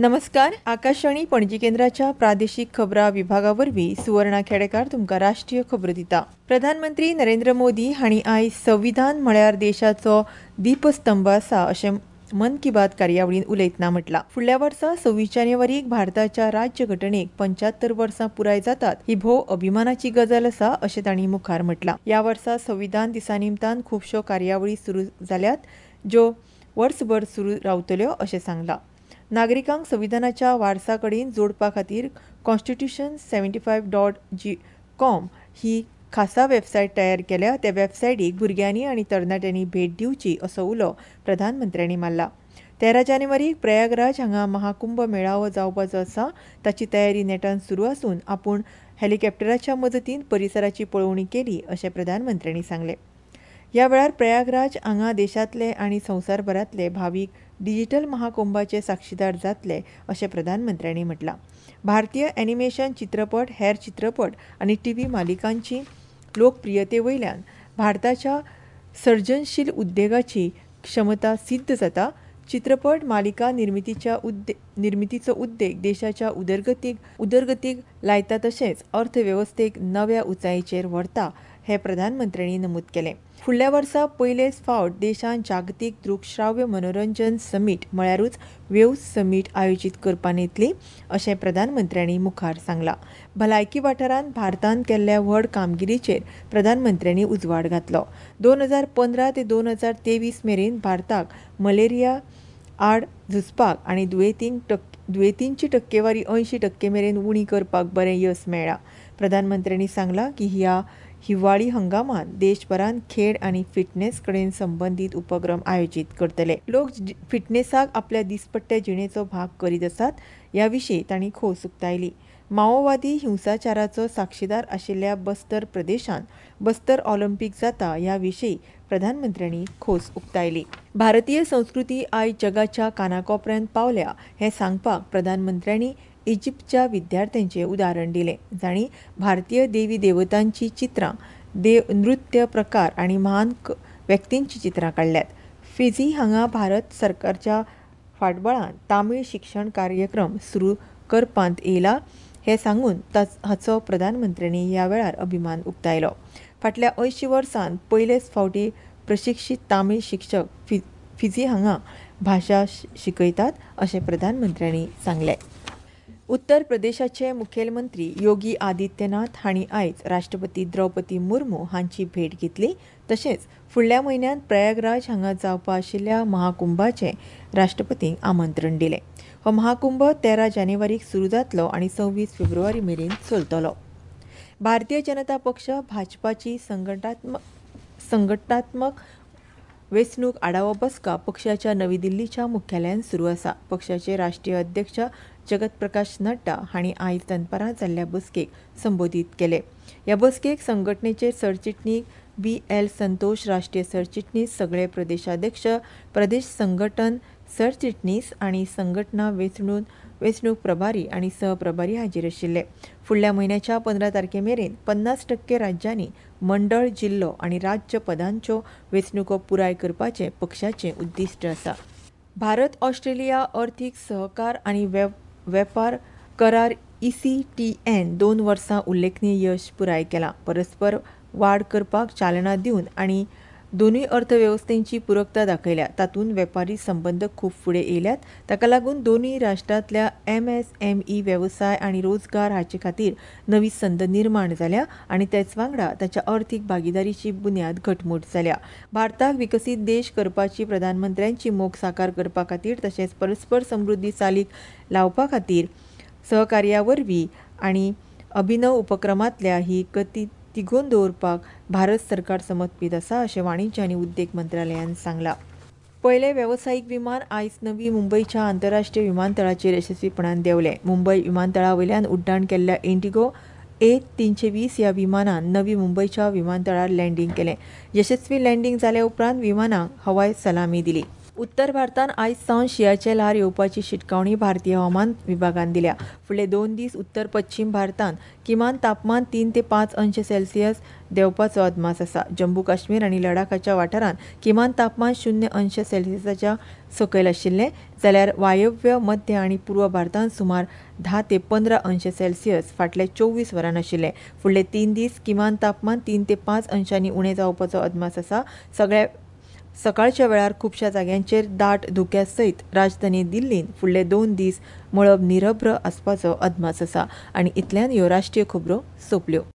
नमस्कार. आकाशवाणी पणजी केंद्राच्या प्रादेशीक खबरां विभागावरवीं सुवर्णा खेडेकार तुमकां राष्ट्रीय खबरो दिता. प्रधानमंत्री नरेंद्र मोदी हांणी आयज संविधान म्हळ्यार देशाचो दीपस्तंभ आसा अशें मन की बात कार्यावळींत उलयतना म्हटलां. फुडल्या वर्सा 26 जानेवारीक भारताच्या राज्यघटनेक 75 वर्सां पुराय जातात ही भोव अभिमानाची गजाल आसा अशें तांणी मुखार म्हटलां. ह्या वर्सा संविधान दिसा निमतान खुबश्यो कार्यावळी सुरू जाल्यात ज्यो वर्सभर सुरू रावतल्यो अशें सांगलां. नागरिकांक संविधानाच्या वारसा कडेन जोडपा खातीर constitution75.com ही खासा वेबसायट तयार केल्या. त्या वेबसायटीक भुरग्यांनी आनी तरणाट्यांनी भेट दिवची असो उलो प्रधानमंत्र्यांनी मारला. 13 जानेवारीक प्रयागराज हांगा महाकुंभ मेळावो जावपाचो आसा. ताची तयारी नेटान सुरू आसून आपूण हेलिकॉप्टराच्या मजतीन परिसराची पळोवणी केली अशें प्रधानमंत्र्यांनी सांगलें. ह्या वेळार प्रयागराज हांगा देशांतले आनी संवसारभरांतले भावीक डिजिटल महाकुंभाचे साक्षीदार जातले अशें प्रधानमंत्र्यांनी म्हटलां. भारतीय एनिमेशन चित्रपट, हेर चित्रपट आनी टीव्ही मालिकांची लोकप्रियते वयल्यान भारताच्या सर्जनशील उद्देगाची क्षमता सिद्ध जाता. चित्रपट मालिका निर्मितीचो उद्देग देशाच्या उदरगतीक लायता तशेंच अर्थवेवस्थेक नव्या उंचायेचेर व्हरता हें प्रधानमंत्र्यांनी नमूद केलें. फुडल्या वर्सा पयलेच फावट देशांत जागतीक दृकश्राव्य मनोरंजन समीट म्हळ्यारूच वेव्स समीट आयोजीत करपात येतली अशें प्रधानमंत्र्यांनी मुखार सांगलां. भलायकी वाठारांत भारतान केल्ल्या व्हड कामगिरीचेर प्रधानमंत्र्यांनी उजवाड घातलो. 2015 ते 2023 मेरेन भारताक मलेरिया आड झुजपाक आनी दुयेंतींची टक्केवारी 80% मेरेन उणी करपाक बरें येस मेळ्ळां. प्रधानमंत्र्यांनी सांगलां की ह्या हिवाळी हंगामांत देशभरांत खेळ आनी फिटनेस कडेन संबंदीत उपक्रम आयोजीत करतले. लोक फिटनेसाक आपल्या दिसपट्ट्या जिणेचो भाग करीत आसात ह्या विशीं तांणी खोस उक्तायली. माओवादी हिंसाचाराचो साक्षीदार आशिल्ल्या बस्तर प्रदेशांत बस्तर ऑलिंपिक जाता ह्या विशीं प्रधानमंत्र्यांनी खोस उक्तायली. भारतीय संस्कृती आयज जगाच्या कानाकोपऱ्यांत पावल्या हें सांगपाक प्रधानमंत्र्यांनी इजिप्तच्या विद्यार्थ्यांचें उदाहरण दिलें, जांणी भारतीय देवी देवतांची चित्रां, नृत्य प्रकार आनी महान व्यक्तींची चित्रां काडल्यात. फिजी हांगा भारत सरकारच्या फाटबळान तामीळ शिक्षण कार्यक्रम सुरू करपांत येयला हें सांगून हाचो प्रधानमंत्र्यांनी ह्या वेळार अभिमान उक्तायलो. फाटल्या 80 वर्सांत पयलेच फावटी प्रशिक्षीत तामीळ शिक्षक फिजी हांगा भाशा शिकयतात अशें प्रधानमंत्र्यांनी सांगलें. उत्तर प्रदेशाचे मुखेलमंत्री योगी आदित्यनाथ हांणी आयज राष्ट्रपती द्रौपदी मुर्मू हांची भेट घेतली. तशेंच फुडल्या म्हयन्यांत प्रयागराज हांगा जावपा आशिल्ल्या महाकुंभाचें राष्ट्रपतींक आमंत्रण दिलें. हो महाकुंभ 13 जानेवारीक सुरू जातलो आनी 26 फेब्रुवारी मेरेन चलतलो. भारतीय जनता पक्ष भाजपाची संघटनात्मक वेंचणूक आढावो बसका पक्षाच्या नवी दिल्लीच्या मुख्यालयांत सुरू आसा. पक्षाचे राष्ट्रीय अध्यक्ष जगत प्रकाश नड्डा हांणी आयज दनपारां जाल्ल्या बसकेक संबोधीत केलें. ह्या बसकेक संघटनेचे सरचिटणीस BL संतोष, राष्ट्रीय सरचिटणीस, सगळे प्रदेशाध्यक्ष, प्रदेश संघटन सरचिटणीस आनी संघटना वेंचणूक प्रभारी आनी सहप्रभारी हाजीर आशिल्ले. फुडल्या म्हयन्याच्या 15 तारखेमेरेन 50% राज्यांनी मंडळ, जिल्लो आनी राज्य पदांच्यो वेंचणुको पुराय करपाचें पक्षाचें उद्दिश्ट आसा. भारत ऑस्ट्रेलिया अर्थीक सहकार आनी वेपार करार ECTN 2 वर्सां उल्लेखनीय यश पुराय केलां. परस्पर वाड करपाक चालना दिवन आनी दोनूय अर्थवेवस्थेची पुरकता दाखयल्या. तातूंत वेपारी संबंद खूब फुडें येयल्यात. ताका लागून दोनूय राष्ट्रांतल्या MSME वेवसाय आनी रोजगार हाचे खातीर नवी संद निर्माण जाल्या आनी तेच वांगडा ताच्या अर्थीक भागीदारीची बुन्याद घटमूट जाल्या. भारताक विकसीत देश करपाची प्रधानमंत्र्यांची मोख साकार करपा खातीर तशेंच परस्पर समृद्धी चालीक लावपा खातीर सहकार्या वरवीं आनी अभिनव उपक्रमांतल्या ही गती तिगोवन दवरपाक भारत सरकार समर्पीत आसा अशें वाणिज्य आनी उद्देग मंत्रालयान सांगलां. पयले वेवसायीक विमान आयज नवी मुंबयच्या आंतरराष्ट्रीय विमानतळाचेर यशस्वीपणान देंवलें. मुंबय विमानतळा वयल्यान उड्डाण केल्ल्या इंडिगो A320 ह्या विमानान नवी मुंबयच्या विमानतळार लँडींग केलें. यशस्वी लँडींग जाल्या उपरांत विमानाक हवाय सलामी दिली. उत्तर भारतान आयज सावन शिंयाचे ल्हार येवपाची शिटकावणी भारतीय हवामान विभागान दिल्या. फुडले 2 दीस उत्तर पश्चिम भारतांत किमान तापमान 3 ते 5 अंश सेल्सियस देंवपाचो अदमास आसा. जम्मू काश्मीर आनी लडाखाच्या वाठारांत किमान तापमान 0 अंश सेल्सियसाच्या सकयल आशिल्लें जाल्यार वायव्य, मध्य आनी पूर्व भारतांत सुमार 10 ते 15 अंश सेल्सियस फाटल्या 24 वरांत आशिल्लें. फुडले 3 दीस किमान तापमान 3 ते 5 अंशांनी उणें जावपाचो अदमास आसा. सकाळच्या वेळार खुबशा जाग्यांचेर दाट धुक्या सयत राजधानी दिल्लींत फुडले 2 दीस मळब निरभ्र आसपाचो अदमास आसा. आनी इतल्यान ह्यो राष्ट्रीय खबरो सोंपल्यो.